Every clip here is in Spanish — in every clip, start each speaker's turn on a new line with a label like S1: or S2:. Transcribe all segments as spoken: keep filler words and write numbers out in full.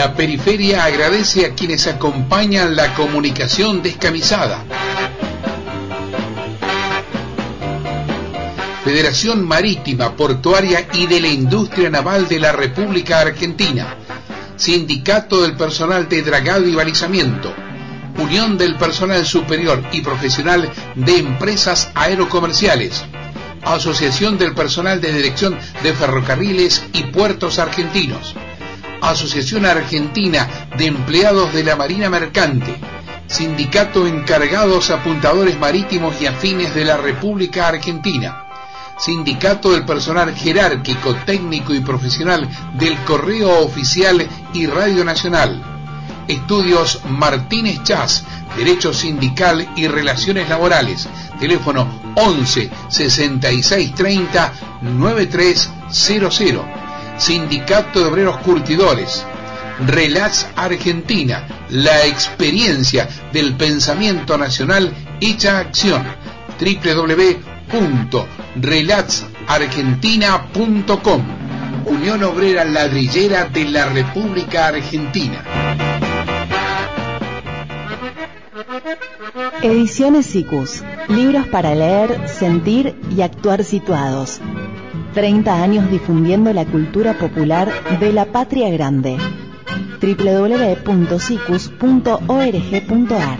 S1: La Periferia agradece a quienes acompañan la comunicación descamisada. Federación Marítima, Portuaria y de la Industria Naval de la República Argentina. Sindicato del Personal de Dragado y Balizamiento. Unión del Personal Superior y Profesional de Empresas Aerocomerciales. Asociación del Personal de Dirección de Ferrocarriles y Puertos Argentinos. Asociación Argentina de Empleados de la Marina Mercante. Sindicato Encargados Apuntadores Marítimos y Afines de la República Argentina. Sindicato del Personal Jerárquico, Técnico y Profesional del Correo Oficial y Radio Nacional. Estudios Martínez Chas, Derecho Sindical y Relaciones Laborales. Teléfono once sesenta y seis treinta noventa y tres cero cero. Sindicato de Obreros Curtidores. Relax Argentina, la experiencia del pensamiento nacional hecha acción. doble u doble u doble u punto relax argentina punto com. Unión Obrera Ladrillera de la República Argentina.
S2: Ediciones Sicus. Libros para leer, sentir y actuar situados. treinta años difundiendo la cultura popular de la patria grande. doble u doble u doble u punto sicus punto org punto ar.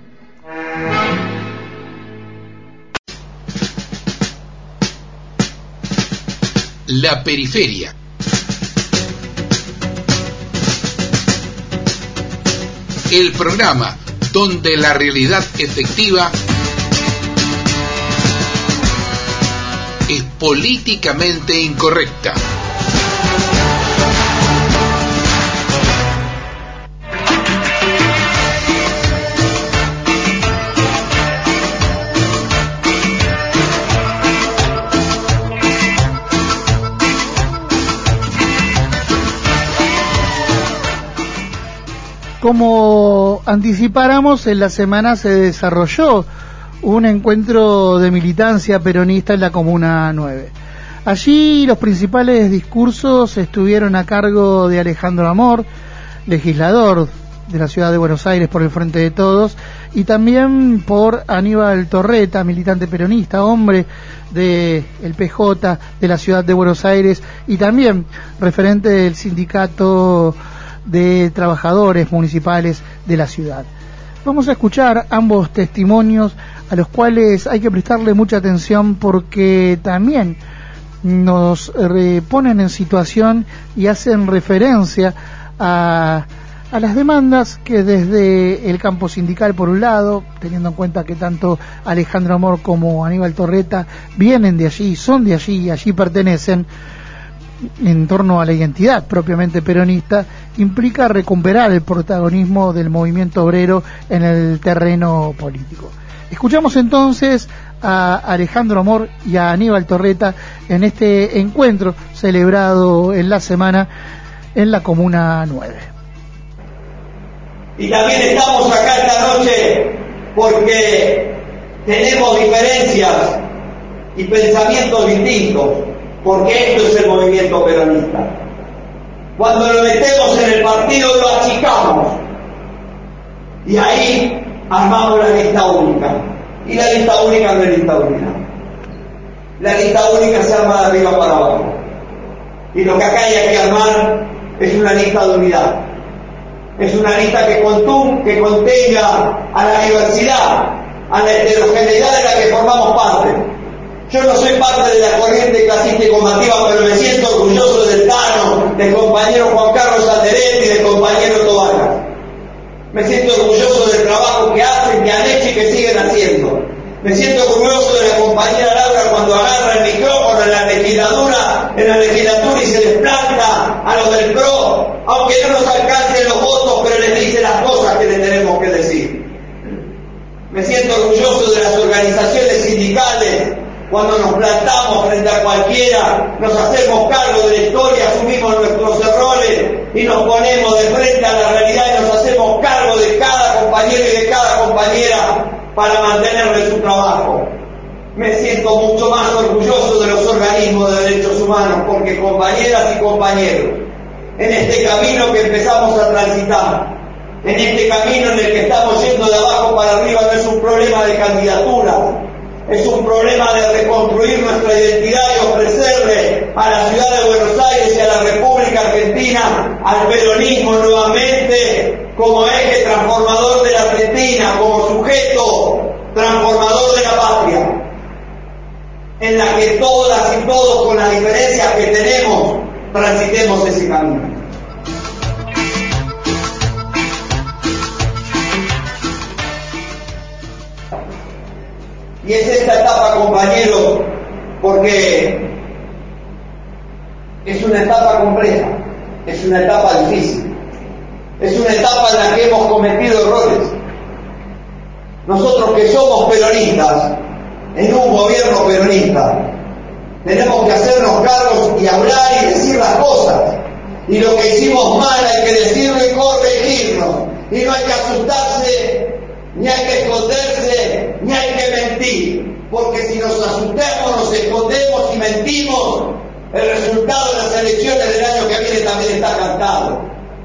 S1: La Periferia. El programa donde la realidad efectiva es políticamente incorrecta.
S3: Como anticipáramos, en la semana se desarrolló un encuentro de militancia peronista en la Comuna nueve. Allí los principales discursos estuvieron a cargo de Alejandro Amor, legislador de la ciudad de Buenos Aires por el Frente de Todos, y también por Aníbal Torreta, militante peronista, hombre del P J de la ciudad de Buenos Aires y también referente del sindicato de trabajadores municipales de la ciudad. Vamos a escuchar ambos testimonios, a los cuales hay que prestarle mucha atención porque también nos eh, ponen en situación y hacen referencia a, a las demandas que desde el campo sindical, por un lado, teniendo en cuenta que tanto Alejandro Amor como Aníbal Torreta vienen de allí, son de allí y allí pertenecen, en torno a la identidad propiamente peronista, implica recuperar el protagonismo del movimiento obrero en el terreno político. Escuchamos entonces a Alejandro Amor y a Aníbal Torreta en este encuentro celebrado en la semana en la Comuna nueve.
S4: Y también estamos acá esta noche porque tenemos diferencias y pensamientos distintos, porque esto es el movimiento peronista. Cuando lo metemos en el partido lo achicamos y ahí armamos la lista única, y la lista única no es lista única. La lista única se arma de arriba para abajo, y lo que acá hay que armar es una lista de unidad, es una lista que, contum, que contenga a la diversidad, a la heterogeneidad de la que formamos parte. Yo no soy parte de la corriente clasista y combativa, pero me siento orgulloso del Tano, del compañero Juan Carlos Alderete y del compañero Tobarra. Me siento orgulloso del trabajo que hacen, que han hecho y que siguen haciendo. Me siento orgulloso de la compañera Laura cuando agarra el micrófono en la legislatura, en la legislatura y se les planta a los del P R O, aunque no nos alcancen los votos, pero les dice las cosas que les tenemos que decir. Me siento orgulloso de las organizaciones sindicales. Cuando nos plantamos frente a cualquiera, nos hacemos cargo de la historia, asumimos nuestros errores y nos ponemos de frente a la realidad y nos hacemos cargo de cada compañero y de cada compañera para mantenerle su trabajo. Me siento mucho más orgulloso de los organismos de derechos humanos porque, compañeras y compañeros, en este camino que empezamos a transitar, en este camino en el que estamos yendo de abajo para arriba. No es un problema de candidatura, es un problema de reconstruir nuestra identidad y ofrecerle a la ciudad de Buenos Aires y a la República Argentina, al peronismo nuevamente, como eje transformador de la Argentina, como sujeto transformador de la patria, en la que todas y todos, con las diferencias que tenemos, transitemos ese camino. Y es esta etapa, compañeros, porque es una etapa compleja, es una etapa difícil, es una etapa en la que hemos cometido errores. Nosotros que somos peronistas, en un gobierno peronista, tenemos que hacernos cargos y hablar y decir las cosas. Y lo que hicimos mal hay que decirlo y corregirlo. Y no hay que asustarse, ni hay que esconderse, ni hay que mentir. Porque si nos asustamos, nos escondemos y mentimos, el resultado de las elecciones del año que viene también está cantado.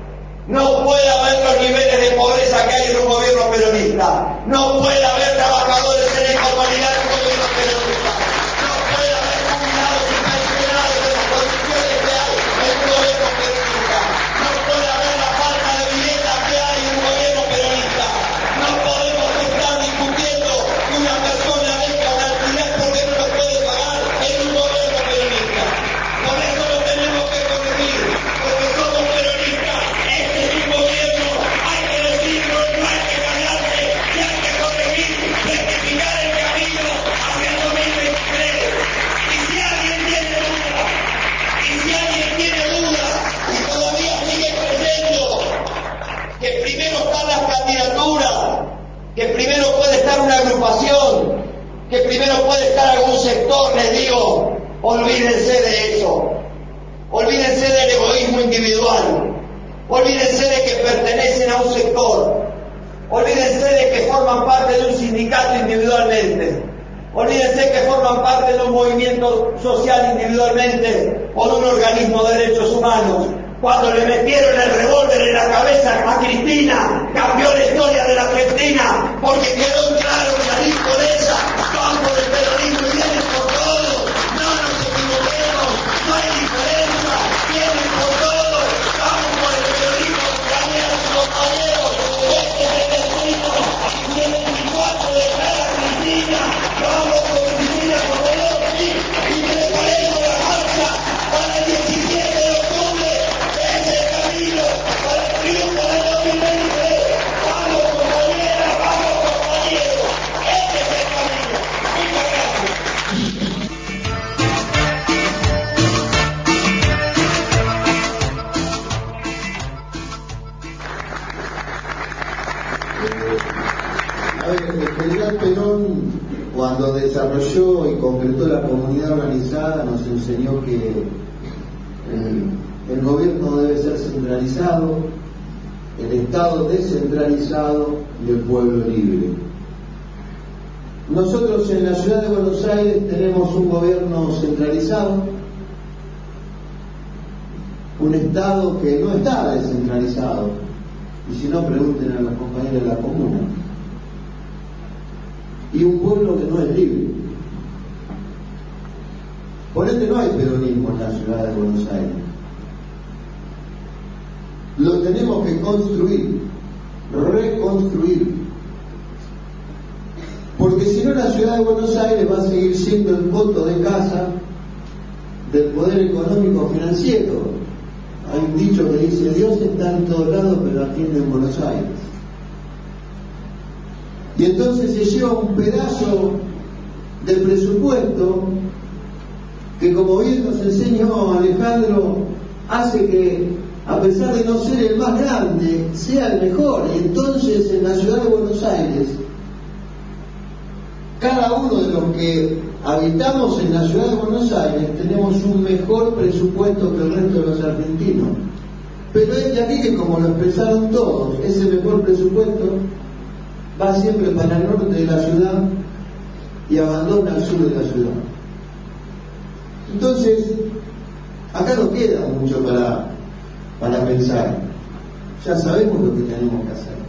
S4: No puede haber los niveles de pobreza que hay en un gobierno peronista. No puede haber trabajadores en informalidad en un gobierno peronista. No puede haber jubilados y pensionados en las condiciones que hay en un gobierno peronista. No puede haber la falta de vivienda que hay en un gobierno peronista. No podemos estar discutiendo que una persona deja un alquiler porque no lo puede pagar en un gobierno peronista. Por eso lo tenemos que corregir, porque somos peronistas. Este es un gobierno, hay que decirlo, no hay que callarse, y hay que corregir, rectificar el camino hacia el dos mil veintitrés. Y si alguien tiene dudas, y si alguien tiene dudas, y todavía sigue creyendo que primero están las candidaturas, que primero puede estar una agrupación, que primero puede estar algún sector, les digo, olvídense de eso. Olvídense del egoísmo individual. Olvídense de que pertenecen a un sector. Olvídense de que forman parte de un sindicato individualmente. Olvídense que forman parte de un movimiento social individualmente o de un organismo de derechos humanos. Cuando le metieron el revólver en la cabeza a Cristina, cambió la historia de la Argentina, porque quedó claro que salir por ella, van por el peronismo y vienen por todo. No nos equivoquemos, no hay diferencia, vienen por todo, vamos por el peronismo, compañeras y compañeros. Este es el destino, y el veinticuatro de cara a Cristina, vamos con Cristina como Lorsi, y preparemos la marcha para el diecisiete de octubre. Ese es el camino para el triunfo del dos mil veintitrés. Vamos, compañeras, vamos, compañeros. Este es el camino. Muchas gracias.
S5: A ver, el general Perón, cuando desarrolló y concretó la comunidad organizada, nos enseñó que el, el gobierno debe ser centralizado, el Estado descentralizado y el pueblo libre. Nosotros en la ciudad de Buenos Aires tenemos un gobierno centralizado, un Estado que no está descentralizado, y si no, pregunten a los compañeros de la comuna, y un pueblo que no es libre. Por ende no hay peronismo en la ciudad de Buenos Aires. Lo tenemos que construir, reconstruir, porque si no la ciudad de Buenos Aires va a seguir siendo el coto de casa del poder económico financiero. Hay un dicho que dice: Dios está en todos lados pero atiende en Buenos Aires. Y entonces se lleva un pedazo del presupuesto que, como bien nos enseñó Alejandro, hace que, a pesar de no ser el más grande, sea el mejor. Y entonces en la ciudad de Buenos Aires, cada uno de los que habitamos en la ciudad de Buenos Aires tenemos un mejor presupuesto que el resto de los argentinos. Pero es de aquí que, como lo expresaron todos, ese mejor presupuesto va siempre para el norte de la ciudad y abandona el sur de la ciudad. Entonces, acá no queda mucho para, para pensar. Ya sabemos lo que tenemos que hacer.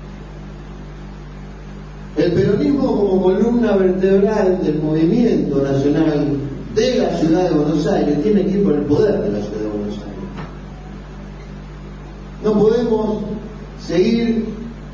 S5: El peronismo como columna vertebral del movimiento nacional de la ciudad de Buenos Aires tiene que ir por el poder de la ciudad de Buenos Aires. No podemos seguir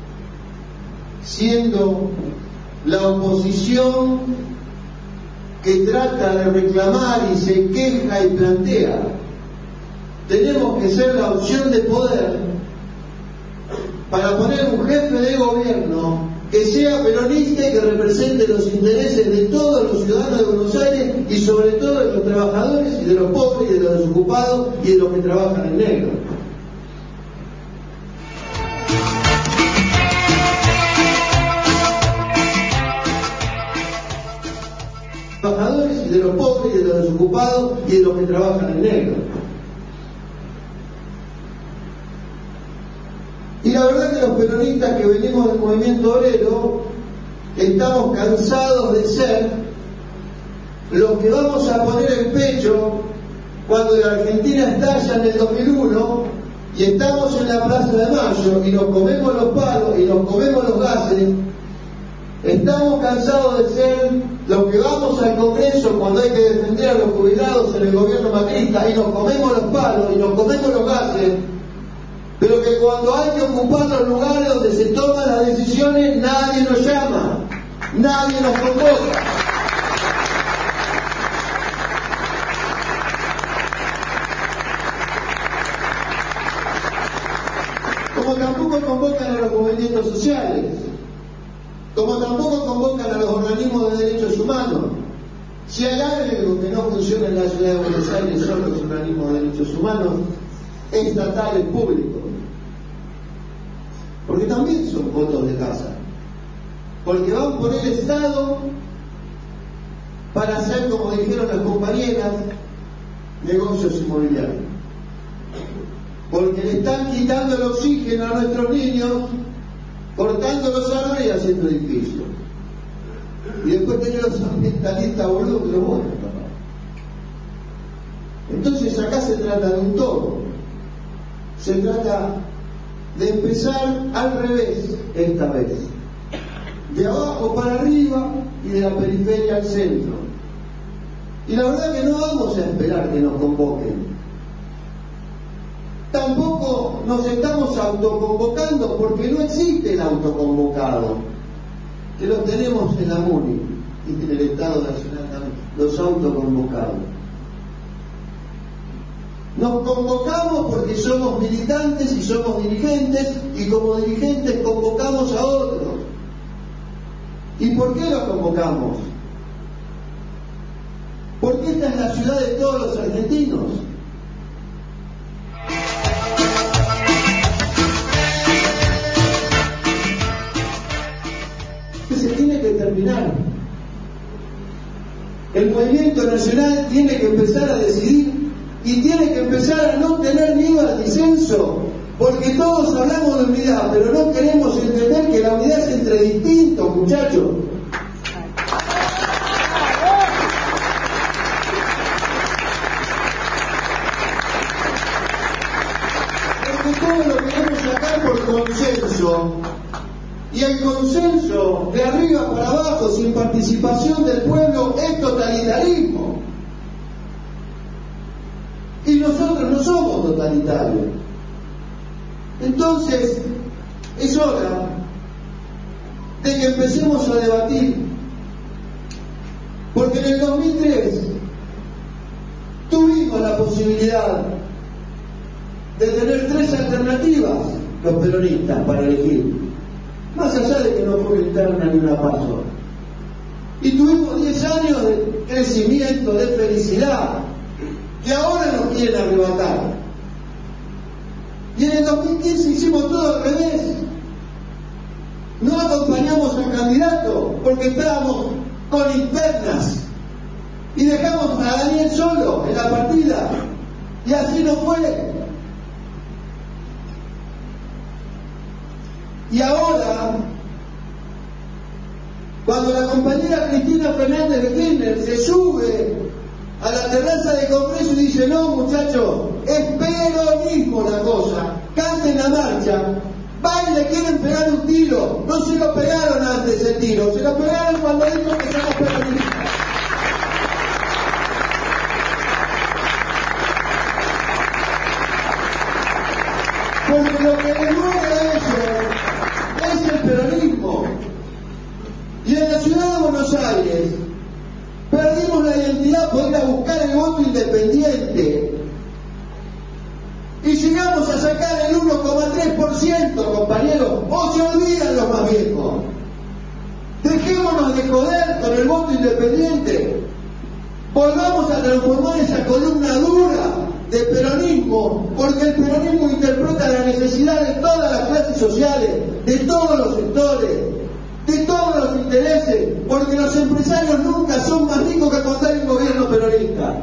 S5: siendo la oposición que trata de reclamar y se queja y plantea. Tenemos que ser la opción de poder para poner un jefe de gobierno que sea peronista y que represente los intereses de todos los ciudadanos de Buenos Aires y sobre todo de los trabajadores y de los pobres y de los desocupados y de los que trabajan en negro. Trabajadores y de los pobres y de los desocupados y de los que trabajan en negro. Y la verdad que los peronistas que venimos del movimiento obrero estamos cansados de ser los que vamos a poner el pecho cuando la Argentina estalla en el dos mil uno y estamos en la Plaza de Mayo y nos comemos los palos y nos comemos los gases. Estamos cansados de ser los que vamos al Congreso cuando hay que defender a los jubilados en el gobierno macrista y nos comemos los palos y nos comemos los gases, pero que cuando hay que ocupar los lugares donde se toman las decisiones nadie nos llama, nadie nos convoca. Como tampoco convocan a los movimientos sociales, como tampoco convocan a los organismos de derechos humanos. Si hay algo que no funciona en la ciudad de Buenos Aires son los organismos de derechos humanos estatales públicos, porque también son votos de casa, porque van por el Estado para hacer, como dijeron las compañeras, negocios inmobiliarios, porque le están quitando el oxígeno a nuestros niños, cortando los árboles y haciendo edificios. Y después tenés los ambientalistas boludos que los votan, papá. Entonces acá se trata de un todo. Se trata de empezar al revés esta vez. De abajo para arriba y de la periferia al centro. Y la verdad que no vamos a esperar que nos convoquen. Tampoco nos estamos autoconvocando porque no existe el autoconvocado, que lo tenemos en la MUNI y en el Estado Nacional también, los autoconvocados. Nos convocamos porque somos militantes y somos dirigentes y como dirigentes convocamos a otros. ¿Y por qué los convocamos? Porque esta es la ciudad de todos los argentinos. Se tiene que terminar. El movimiento nacional tiene que empezar a decidir y tiene que empezar a no tener miedo al disenso, porque todos hablamos de unidad, pero no queremos entender que la unidad es entre distintos, muchachos. Porque todo lo queremos sacar por consenso. Y el consenso de arriba para abajo, sin participación del pueblo, es totalitarismo. Y nosotros no somos totalitarios. Entonces, es hora de que empecemos a debatir. Porque en el dos mil tres tuvimos la posibilidad de tener tres alternativas, los peronistas, para elegir. Más allá de que no fue interna ni una paso. Y tuvimos diez años de crecimiento, de felicidad, que ahora nos quieren arrebatar. Y en el dos mil quince hicimos todo al revés. No acompañamos al candidato porque estábamos con internas y dejamos a Daniel solo en la partida. Y así no fue. Y ahora, cuando la compañera Cristina Fernández de Kirchner se sube a la terraza del Congreso y dice: no, muchachos, es peronismo la cosa. el tiro. No se lo pegaron antes el tiro, se lo pegaron cuando dijo que somos peronistas. Porque lo que les mueve a ellos es el peronismo. Y en la ciudad de Buenos Aires perdimos la identidad por ir a buscar el voto independiente. Y llegamos a sacar el uno coma tres por ciento, compañeros, o se olvidan los más viejos. Dejémonos de joder con el voto independiente. Volvamos a transformar esa columna dura de peronismo, porque el peronismo interpreta la necesidad de todas las clases sociales, de todos los sectores, de todos los intereses, porque los empresarios nunca son más ricos que cuando hay un gobierno peronista.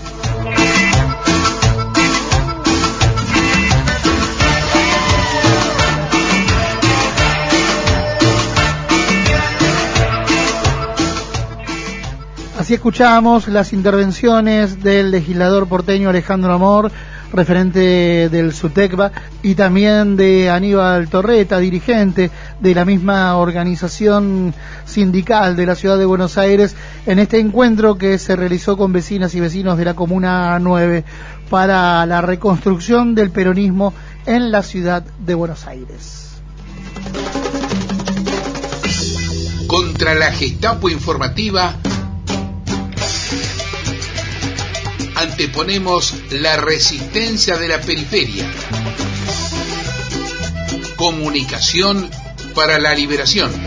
S3: Así escuchamos las intervenciones del legislador porteño Alejandro Amor, referente del SUTECBA, y también de Aníbal Torreta, dirigente de la misma organización sindical de la ciudad de Buenos Aires, en este encuentro que se realizó con vecinas y vecinos de la Comuna nueve para la reconstrucción del peronismo en la ciudad de Buenos Aires.
S1: Contra la Gestapo informativa anteponemos la resistencia de la periferia. Comunicación para la liberación.